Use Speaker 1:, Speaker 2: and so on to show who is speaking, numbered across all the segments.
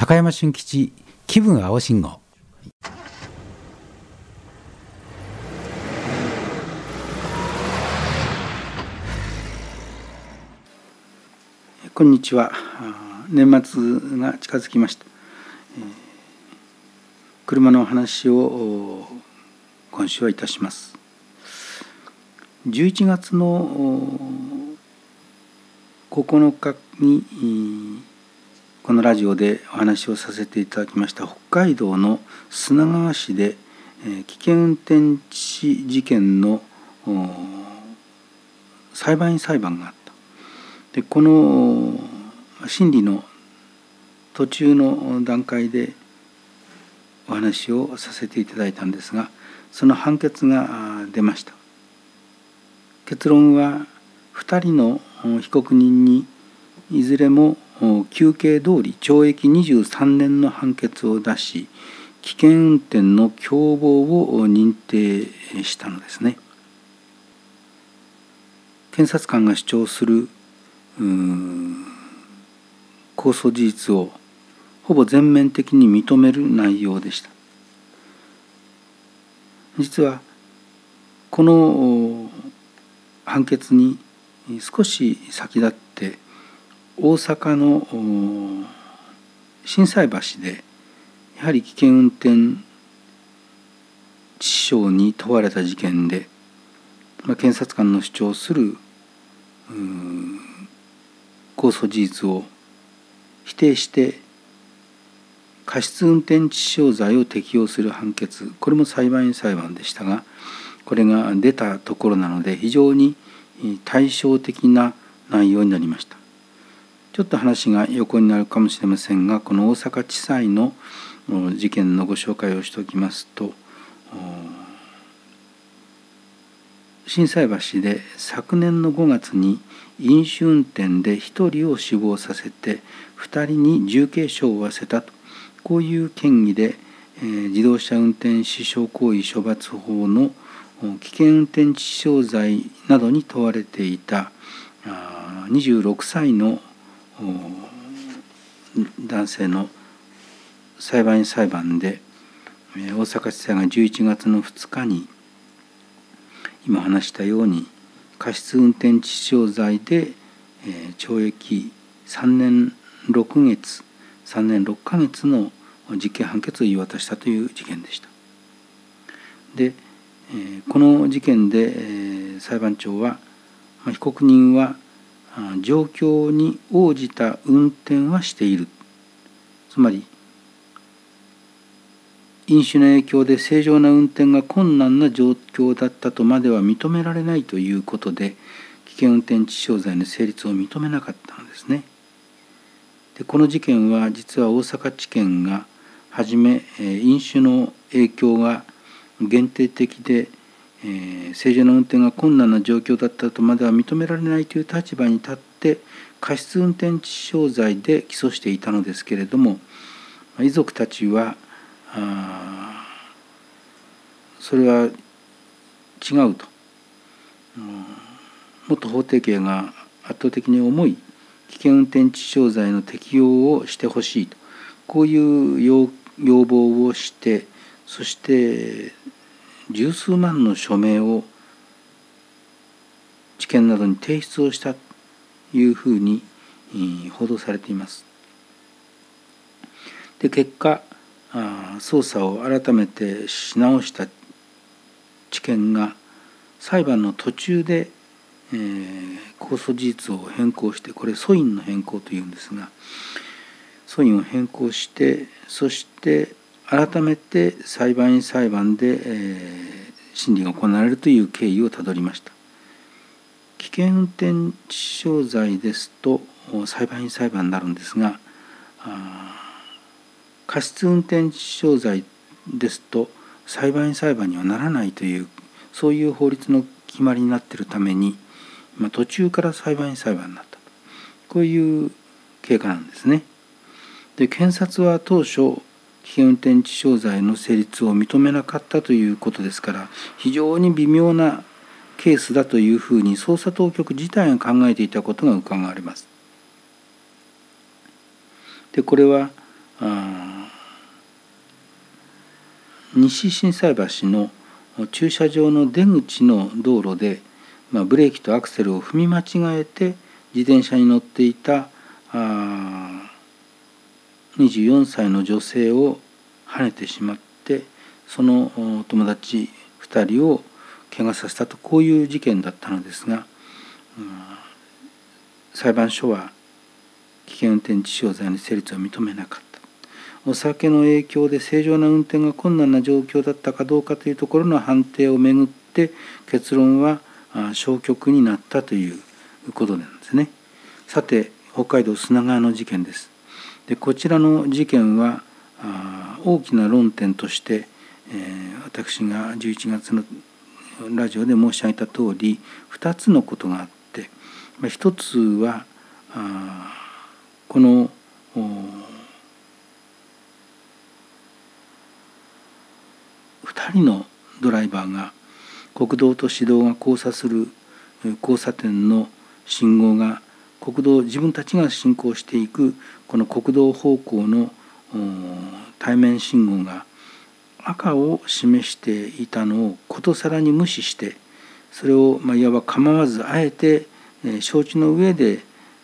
Speaker 1: 高山俊吉気分青信号。
Speaker 2: こんにちは。年末が近づきました。車のお話を今週はいたします。11月の9日にこのラジオでお話をさせていただきました北海道の砂川市で危険運転致死事件の裁判員裁判があった。でこの審理の途中の段階でお話をさせていただいたんですが、その判決が出ました。結論は2人の被告人にいずれも求刑通り懲役23年の判決を出し、危険運転の共謀を認定したのですね。検察官が主張する公訴事実をほぼ全面的に認める内容でした。実はこの判決に少し先立って大阪の心斎橋でやはり危険運転致死傷に問われた事件で、検察官の主張する公訴事実を否定して過失運転致死傷罪を適用する判決、これも裁判員裁判でしたが、これが出たところなので非常に対照的な内容になりました。ちょっと話が横になるかもしれませんが、この大阪地裁の事件のご紹介をしておきますと、心斎橋で昨年の5月に飲酒運転で1人を死亡させて2人に重軽傷を負わせたと、こういう嫌疑で自動車運転死傷行為処罰法の危険運転致死傷罪などに問われていた26歳の男性の裁判員裁判で、大阪地裁が11月の2日に今話したように過失運転致死傷罪で懲役3年6ヶ月の実刑判決を言い渡したという事件でした。でこの事件で裁判長は被告人は状況に応じた運転はしている、つまり飲酒の影響で正常な運転が困難な状況だったとまでは認められないということで、危険運転致死傷罪の成立を認めなかったのですね。でこの事件は実は大阪地検がはじめ飲酒の影響が限定的で正常な運転が困難な状況だったとまでは認められないという立場に立って過失運転致死傷罪で起訴していたのですけれども、遺族たちはそれは違うと、もっと法定刑が圧倒的に重い危険運転致死傷罪の適用をしてほしいと、こういう要望をして、そして十数万の署名を地検などに提出をしたというふうに報道されています。で結果捜査を改めてし直した地検が裁判の途中で公訴事実を変更して、これ訴因の変更というんですが、訴因を変更して、そして改めて裁判員裁判で審理が行われるという経緯をたどりました。危険運転致死傷罪ですと裁判員裁判になるんですが、過失運転致死傷罪ですと裁判員裁判にはならないという、そういう法律の決まりになっているために、途中から裁判員裁判になったと、こういう経過なんですね。で検察は当初危険運転致死傷罪の成立を認めなかったということですから、非常に微妙なケースだというふうに捜査当局自体が考えていたことが伺われます。でこれは西心斎橋の駐車場の出口の道路で、ブレーキとアクセルを踏み間違えて自転車に乗っていた24歳の女性をはねてしまって、その友達2人を怪我させたと、こういう事件だったのですが、裁判所は危険運転致死傷罪の成立を認めなかった。お酒の影響で正常な運転が困難な状況だったかどうかというところの判定をめぐって結論は消極になったということなんですね。さて、北海道砂川の事件です。でこちらの事件は大きな論点として、私が11月のラジオで申し上げた通り2つのことがあって、一つはこの2人のドライバーが国道と市道が交差する交差点の信号が自分たちが進行していくこの国道方向の対面信号が赤を示していたのをことさらに無視して、それをいわば構わずあえて承知の上で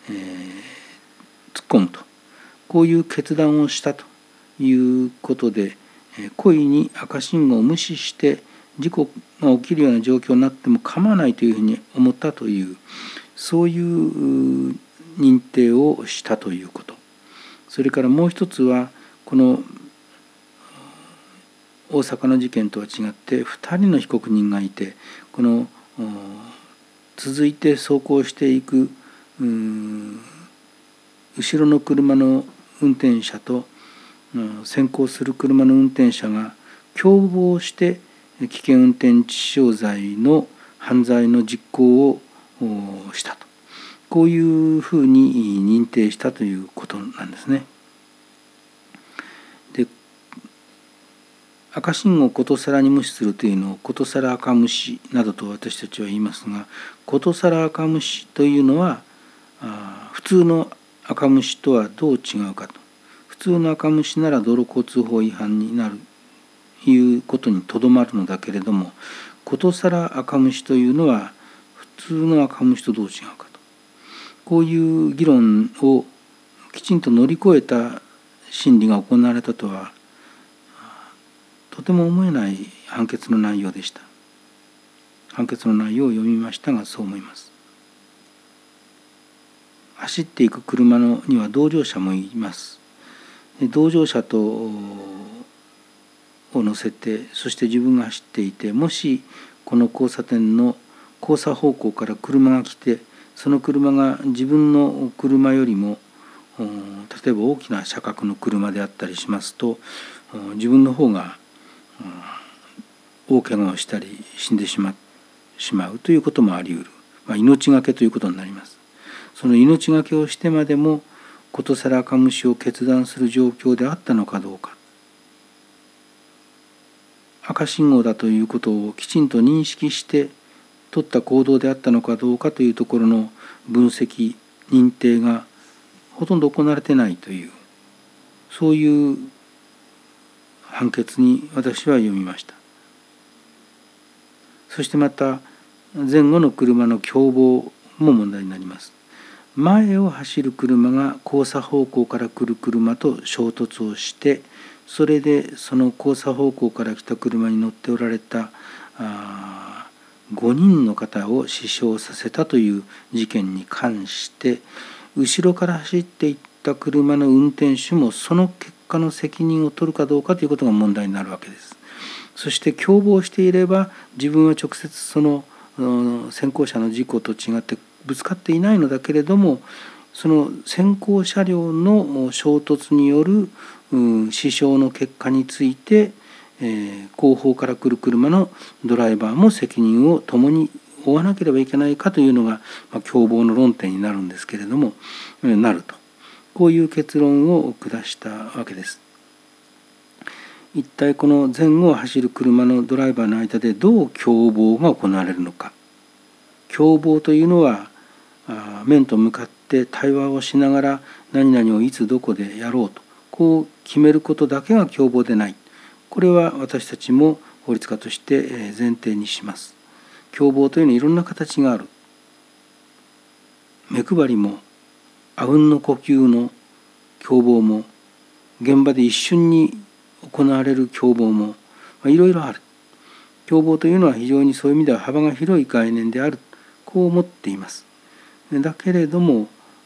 Speaker 2: 突っ込むと、こういう決断をしたということで、故意に赤信号を無視して事故が起きるような状況になっても構わないというふうに思ったという、そういう認定をしたということ。それからもう一つは、この大阪の事件とは違って2人の被告人がいて、この続いて走行していく後ろの車の運転者と先行する車の運転者が共謀して危険運転致死傷罪の犯罪の実行をしたと、こういうふうに認定したということなんですね。で、赤信号をことさらに無視するというのをことさら赤無視などと私たちは言いますが、ことさら赤無視というのは普通の赤無視とはどう違うかと。普通の赤無視なら道路交通法違反になるということにとどまるのだけれども、ことさら赤無視というのは普通の赤無視とどう違うかと、こういう議論をきちんと乗り越えた審理が行われたとはとても思えない判決の内容でした。判決の内容を読みましたが、そう思います。走っていく車には同乗者もいます。同乗者を乗せて、そして自分が走っていて、もしこの交差点の交差方向から車が来て、その車が自分の車よりも例えば大きな車格の車であったりしますと、自分の方が大怪我をしたり死んでしまうということもあり得る、命がけということになります。その命がけをしてまでもことさら赤無視を決断する状況であったのかどうか、赤信号だということをきちんと認識して取った行動であったのかどうかというところの分析認定がほとんど行われてないという、そういう判決に私は読みました。そしてまた前後の車の共謀も問題になります。前を走る車が交差方向から来る車と衝突をして、それでその交差方向から来た車に乗っておられた5人の方を死傷させたという事件に関して、後ろから走っていった車の運転手もその結果の責任を取るかどうかということが問題になるわけです。そして共謀していれば、自分は直接その先行車の事故と違ってぶつかっていないのだけれども、その先行車両の衝突による死傷の結果について、後方から来る車のドライバーも責任を共に負わなければいけないかというのが、共謀の論点になるんですけれども、なると、こういう結論を下したわけです。一体この前後を走る車のドライバーの間でどう共謀が行われるのか。共謀というのは面と向かって対話をしながら何々をいつどこでやろうと、ここう決めることだけが共謀でない。これは私たちも法律家として前提にします。共謀というのはいろんな形がある。目配りも阿吽の呼吸の共謀も現場で一瞬に行われる共謀もいろいろある。共謀というのは非常にそういう意味では幅が広い概念である、こう思っています。だけれども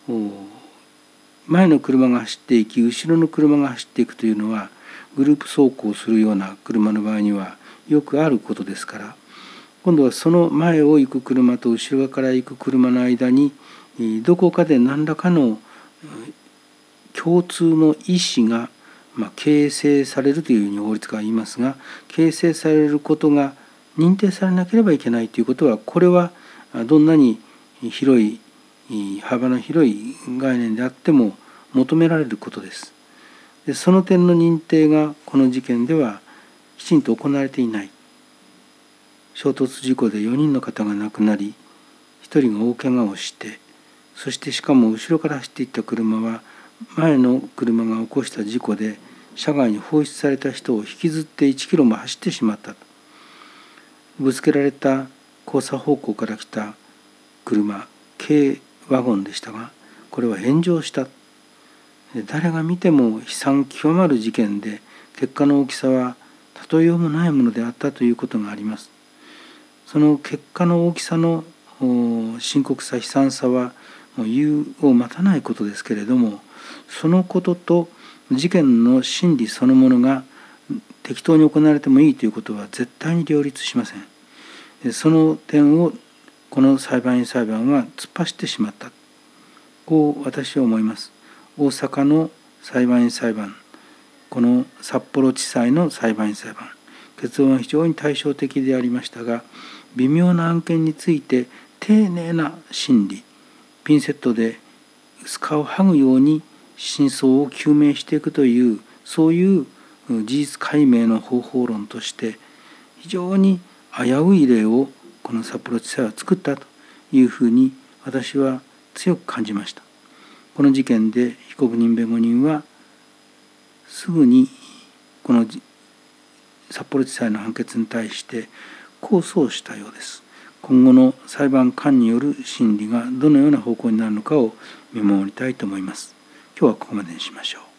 Speaker 2: 前の車が走っていき後ろの車が走っていくというのはグループ走行するような車の場合にはよくあることですから、今度はその前を行く車と後ろ側から行く車の間にどこかで何らかの共通の意思が形成されるというふうに法律家は言いますが、形成されることが認定されなければいけないということは、これはどんなに広い幅の広い概念であっても求められることです。でその点の認定がこの事件ではきちんと行われていない。衝突事故で4人の方が亡くなり1人が大怪我をして、そしてしかも後ろから走っていった車は前の車が起こした事故で車外に放出された人を引きずって1キロも走ってしまったと。ぶつけられた交差方向から来た車、軽ワゴンでしたが、これは炎上した。誰が見ても悲惨極まる事件で、結果の大きさは例えようもないものであったということがあります。その結果の大きさの深刻さ、悲惨さはもう言うを待たないことですけれども、そのことと事件の真理そのものが適当に行われてもいいということは絶対に両立しません。その点をこの裁判員裁判は突っ走ってしまった、こう私は思います。大阪の裁判員裁判、この札幌地裁の裁判員裁判、結論は非常に対照的でありましたが、微妙な案件について丁寧な審理、ピンセットで薄皮を剥ぐように真相を究明していくという、そういう事実解明の方法論として非常に危うい例をこの札幌地裁は作ったというふうに私は強く感じました。この事件で被告人弁護人はすぐにこの札幌地裁の判決に対して控訴をしたようです。今後の裁判官による審理がどのような方向になるのかを見守りたいと思います。今日はここまでにしましょう。